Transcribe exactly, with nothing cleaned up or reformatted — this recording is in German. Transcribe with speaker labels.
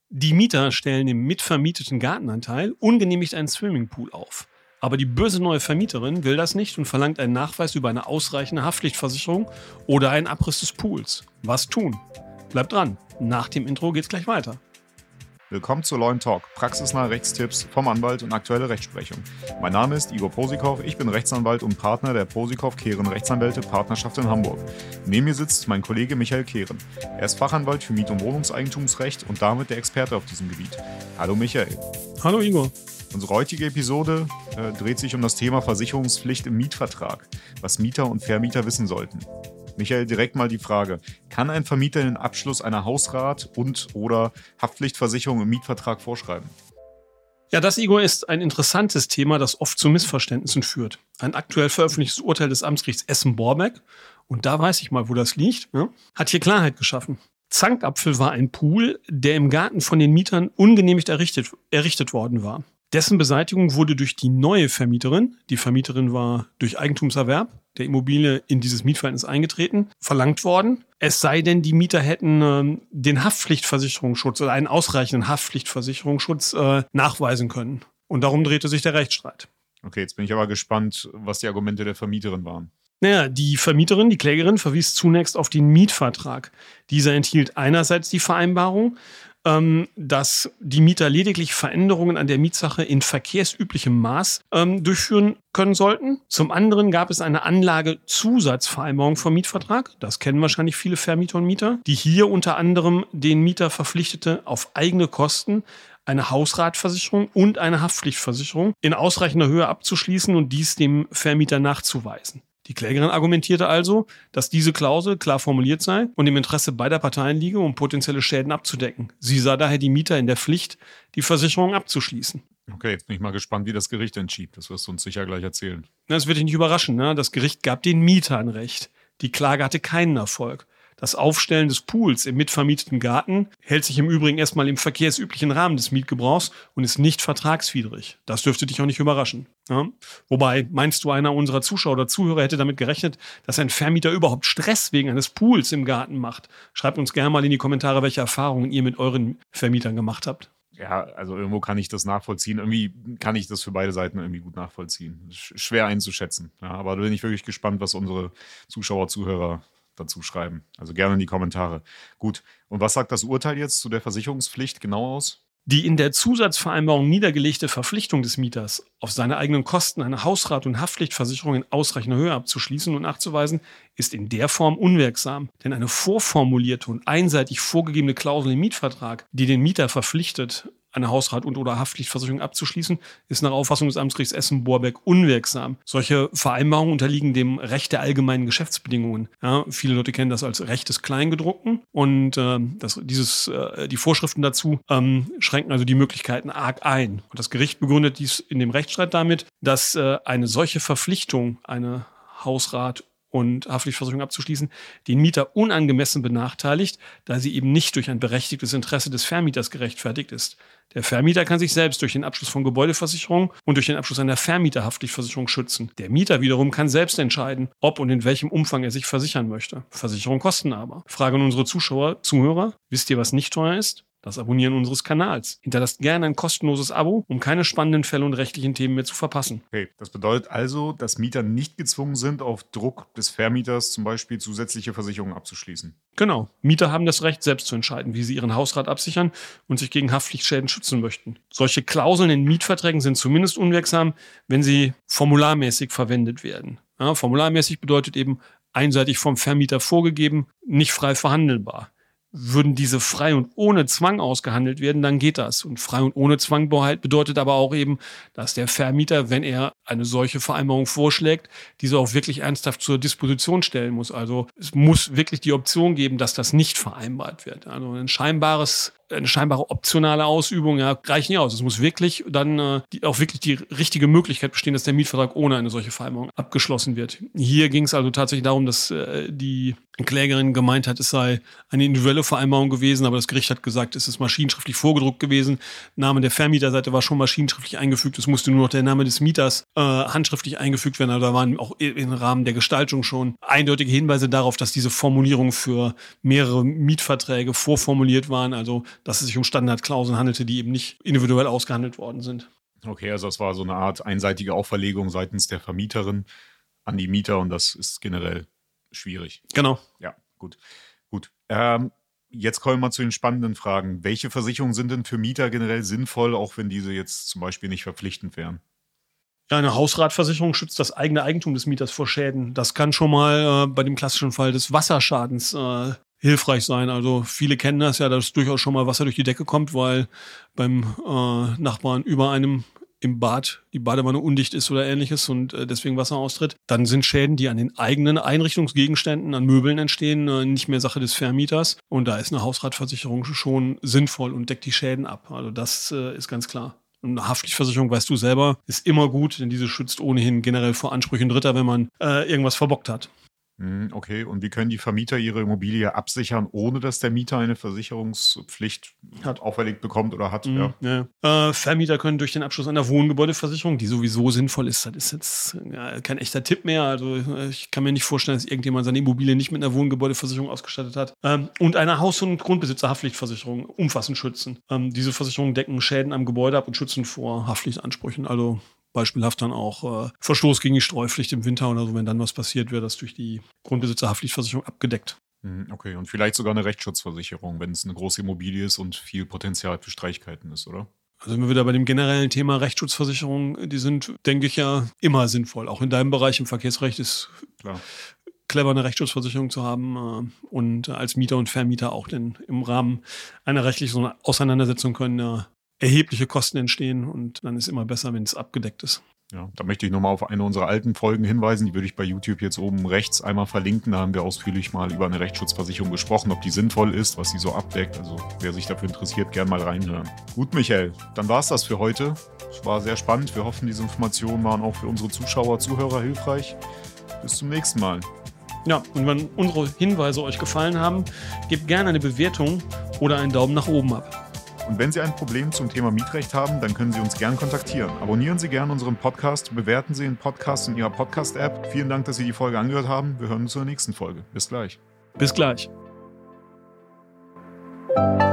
Speaker 1: Die Mieter stellen im mitvermieteten Gartenanteil ungenehmigt einen Swimmingpool auf. Aber die böse neue Vermieterin will das nicht und verlangt einen Nachweis über eine ausreichende Haftpflichtversicherung oder einen Abriss des Pools. Was tun? Bleibt dran, nach dem Intro geht's gleich weiter.
Speaker 2: Willkommen zu Law and Talk, praxisnahe Rechtstipps vom Anwalt und aktuelle Rechtsprechung. Mein Name ist Igor Posikow, ich bin Rechtsanwalt und Partner der Posikow-Kehren Rechtsanwälte Partnerschaft in Hamburg. Neben mir sitzt mein Kollege Michael Kehren. Er ist Fachanwalt für Miet- und Wohnungseigentumsrecht und damit der Experte auf diesem Gebiet. Hallo Michael.
Speaker 1: Hallo Igor.
Speaker 2: Unsere heutige Episode äh, dreht sich um das Thema Versicherungspflicht im Mietvertrag, was Mieter und Vermieter wissen sollten. Michael, direkt mal die Frage, kann ein Vermieter den Abschluss einer Hausrat- und oder Haftpflichtversicherung im Mietvertrag vorschreiben?
Speaker 1: Ja, das, Igor, ist ein interessantes Thema, das oft zu Missverständnissen führt. Ein aktuell veröffentlichtes Urteil des Amtsgerichts Essen-Borbeck, und da weiß ich mal, wo das liegt, ja, hat hier Klarheit geschaffen. Zankapfel war ein Pool, der im Garten von den Mietern ungenehmigt errichtet, errichtet worden war. Dessen Beseitigung wurde durch die neue Vermieterin, die Vermieterin war durch Eigentumserwerb der Immobilie in dieses Mietverhältnis eingetreten, verlangt worden. Es sei denn, die Mieter hätten ähm, den Haftpflichtversicherungsschutz oder einen ausreichenden Haftpflichtversicherungsschutz äh, nachweisen können. Und darum drehte sich der Rechtsstreit.
Speaker 2: Okay, jetzt bin ich aber gespannt, was die Argumente der Vermieterin waren.
Speaker 1: Naja, die Vermieterin, die Klägerin, verwies zunächst auf den Mietvertrag. Dieser enthielt einerseits die Vereinbarung, ähm, dass die Mieter lediglich Veränderungen an der Mietsache in verkehrsüblichem Maß ähm, durchführen können sollten. Zum anderen gab es eine Anlagezusatzvereinbarung vom Mietvertrag. Das kennen wahrscheinlich viele Vermieter und Mieter, die hier unter anderem den Mieter verpflichtete, auf eigene Kosten eine Hausratversicherung und eine Haftpflichtversicherung in ausreichender Höhe abzuschließen und dies dem Vermieter nachzuweisen. Die Klägerin argumentierte also, dass diese Klausel klar formuliert sei und im Interesse beider Parteien liege, um potenzielle Schäden abzudecken. Sie sah daher die Mieter in der Pflicht, die Versicherung abzuschließen.
Speaker 2: Okay, jetzt bin ich mal gespannt, wie das Gericht entschied. Das wirst du uns sicher gleich erzählen.
Speaker 1: Das wird dich nicht überraschen, ne? Das Gericht gab den Mietern Recht. Die Klage hatte keinen Erfolg. Das Aufstellen des Pools im mitvermieteten Garten hält sich im Übrigen erstmal im verkehrsüblichen Rahmen des Mietgebrauchs und ist nicht vertragswidrig. Das dürfte dich auch nicht überraschen. Ja? Wobei, meinst du, einer unserer Zuschauer oder Zuhörer hätte damit gerechnet, dass ein Vermieter überhaupt Stress wegen eines Pools im Garten macht? Schreibt uns gerne mal in die Kommentare, welche Erfahrungen ihr mit euren Vermietern gemacht habt.
Speaker 2: Ja, also irgendwo kann ich das nachvollziehen. Irgendwie kann ich das für beide Seiten irgendwie gut nachvollziehen. Schwer einzuschätzen. Ja, aber da bin ich wirklich gespannt, was unsere Zuschauer, Zuhörer dazu schreiben. Also gerne in die Kommentare. Gut, und was sagt das Urteil jetzt zu der Versicherungspflicht genau aus?
Speaker 1: Die in der Zusatzvereinbarung niedergelegte Verpflichtung des Mieters, auf seine eigenen Kosten eine Hausrat- und Haftpflichtversicherung in ausreichender Höhe abzuschließen und nachzuweisen, ist in der Form unwirksam. Denn eine vorformulierte und einseitig vorgegebene Klausel im Mietvertrag, die den Mieter verpflichtet, eine Hausrat- und oder Haftpflichtversicherung abzuschließen, ist nach Auffassung des Amtsgerichts Essen-Borbeck unwirksam. Solche Vereinbarungen unterliegen dem Recht der allgemeinen Geschäftsbedingungen. Ja, viele Leute kennen das als Recht des Kleingedruckten und äh, das, dieses, äh, die Vorschriften dazu ähm, schränken also die Möglichkeiten arg ein. Und das Gericht begründet dies in dem Rechtsstreit damit, dass äh, eine solche Verpflichtung, eine Hausrat- und Haftpflichtversicherung abzuschließen, den Mieter unangemessen benachteiligt, da sie eben nicht durch ein berechtigtes Interesse des Vermieters gerechtfertigt ist. Der Vermieter kann sich selbst durch den Abschluss von Gebäudeversicherung und durch den Abschluss einer Vermieterhaftpflichtversicherung schützen. Der Mieter wiederum kann selbst entscheiden, ob und in welchem Umfang er sich versichern möchte. Versicherungen kosten aber. Frage an unsere Zuschauer, Zuhörer, wisst ihr, was nicht teuer ist? Das Abonnieren unseres Kanals. Hinterlasst gerne ein kostenloses Abo, um keine spannenden Fälle und rechtlichen Themen mehr zu verpassen.
Speaker 2: Okay, das bedeutet also, dass Mieter nicht gezwungen sind, auf Druck des Vermieters zum Beispiel zusätzliche Versicherungen abzuschließen.
Speaker 1: Genau. Mieter haben das Recht, selbst zu entscheiden, wie sie ihren Hausrat absichern und sich gegen Haftpflichtschäden schützen möchten. Solche Klauseln in Mietverträgen sind zumindest unwirksam, wenn sie formularmäßig verwendet werden. Ja, formularmäßig bedeutet eben einseitig vom Vermieter vorgegeben, nicht frei verhandelbar. Würden diese frei und ohne Zwang ausgehandelt werden, dann geht das. Und frei und ohne Zwang bedeutet aber auch eben, dass der Vermieter, wenn er eine solche Vereinbarung vorschlägt, diese auch wirklich ernsthaft zur Disposition stellen muss. Also es muss wirklich die Option geben, dass das nicht vereinbart wird. Also ein scheinbares eine scheinbare optionale Ausübung, ja, reicht nicht aus. Es muss wirklich dann äh, die, auch wirklich die richtige Möglichkeit bestehen, dass der Mietvertrag ohne eine solche Vereinbarung abgeschlossen wird. Hier ging es also tatsächlich darum, dass äh, die Klägerin gemeint hat, es sei eine individuelle Vereinbarung gewesen, aber das Gericht hat gesagt, es ist maschinenschriftlich vorgedruckt gewesen. Name der Vermieterseite war schon maschinenschriftlich eingefügt. Es musste nur noch der Name des Mieters äh, handschriftlich eingefügt werden. Also da waren auch im Rahmen der Gestaltung schon eindeutige Hinweise darauf, dass diese Formulierungen für mehrere Mietverträge vorformuliert waren. Also dass es sich um Standardklauseln handelte, die eben nicht individuell ausgehandelt worden sind.
Speaker 2: Okay, also das war so eine Art einseitige Auferlegung seitens der Vermieterin an die Mieter und das ist generell schwierig.
Speaker 1: Genau.
Speaker 2: Ja, gut. Gut. Ähm, jetzt kommen wir mal zu den spannenden Fragen. Welche Versicherungen sind denn für Mieter generell sinnvoll, auch wenn diese jetzt zum Beispiel nicht verpflichtend wären?
Speaker 1: Ja, eine Hausratversicherung schützt das eigene Eigentum des Mieters vor Schäden. Das kann schon mal äh, bei dem klassischen Fall des Wasserschadens äh, hilfreich sein. Also viele kennen das ja, dass durchaus schon mal Wasser durch die Decke kommt, weil beim äh, Nachbarn über einem im Bad die Badewanne undicht ist oder ähnliches und äh, deswegen Wasser austritt. Dann sind Schäden, die an den eigenen Einrichtungsgegenständen, an Möbeln entstehen, äh, nicht mehr Sache des Vermieters. Und da ist eine Hausratversicherung schon sinnvoll und deckt die Schäden ab. Also das äh, ist ganz klar. Und eine Haftpflichtversicherung, weißt du selber, ist immer gut, denn diese schützt ohnehin generell vor Ansprüchen Dritter, wenn man äh, irgendwas verbockt hat.
Speaker 2: Okay, und wie können die Vermieter ihre Immobilie absichern, ohne dass der Mieter eine Versicherungspflicht hat, auferlegt bekommt oder hat?
Speaker 1: Mhm, ja. Ja. Äh, Vermieter können durch den Abschluss einer Wohngebäudeversicherung, die sowieso sinnvoll ist, das ist jetzt ja, kein echter Tipp mehr. Also ich kann mir nicht vorstellen, dass irgendjemand seine Immobilie nicht mit einer Wohngebäudeversicherung ausgestattet hat. Ähm, und eine Haus- und Grundbesitzerhaftpflichtversicherung umfassend schützen. Ähm, diese Versicherungen decken Schäden am Gebäude ab und schützen vor Haftpflichtansprüchen. Also beispielhaft dann auch äh, Verstoß gegen die Streupflicht im Winter oder so, wenn dann was passiert, wird das durch die Grundbesitzerhaftpflichtversicherung abgedeckt.
Speaker 2: Okay, und vielleicht sogar eine Rechtsschutzversicherung, wenn es eine große Immobilie ist und viel Potenzial für Streitigkeiten ist, oder?
Speaker 1: Also sind wir wieder bei dem generellen Thema Rechtsschutzversicherung, die sind, denke ich, ja immer sinnvoll. Auch in deinem Bereich im Verkehrsrecht ist klar clever, eine Rechtsschutzversicherung zu haben äh, und als Mieter und Vermieter auch, denn im Rahmen einer rechtlichen Auseinandersetzung können ja erhebliche Kosten entstehen und dann ist immer besser, wenn es abgedeckt ist.
Speaker 2: Ja, da möchte ich nochmal auf eine unserer alten Folgen hinweisen, die würde ich bei YouTube jetzt oben rechts einmal verlinken. Da haben wir ausführlich mal über eine Rechtsschutzversicherung gesprochen, ob die sinnvoll ist, was sie so abdeckt. Also wer sich dafür interessiert, gerne mal reinhören. Gut, Michael, dann war es das für heute. Es war sehr spannend. Wir hoffen, diese Informationen waren auch für unsere Zuschauer, Zuhörer hilfreich. Bis zum nächsten Mal.
Speaker 1: Ja, und wenn unsere Hinweise euch gefallen haben, gebt gerne eine Bewertung oder einen Daumen nach oben ab.
Speaker 2: Und wenn Sie ein Problem zum Thema Mietrecht haben, dann können Sie uns gern kontaktieren. Abonnieren Sie gerne unseren Podcast, bewerten Sie den Podcast in Ihrer Podcast-App. Vielen Dank, dass Sie die Folge angehört haben. Wir hören uns zur nächsten Folge. Bis gleich.
Speaker 1: Bis gleich.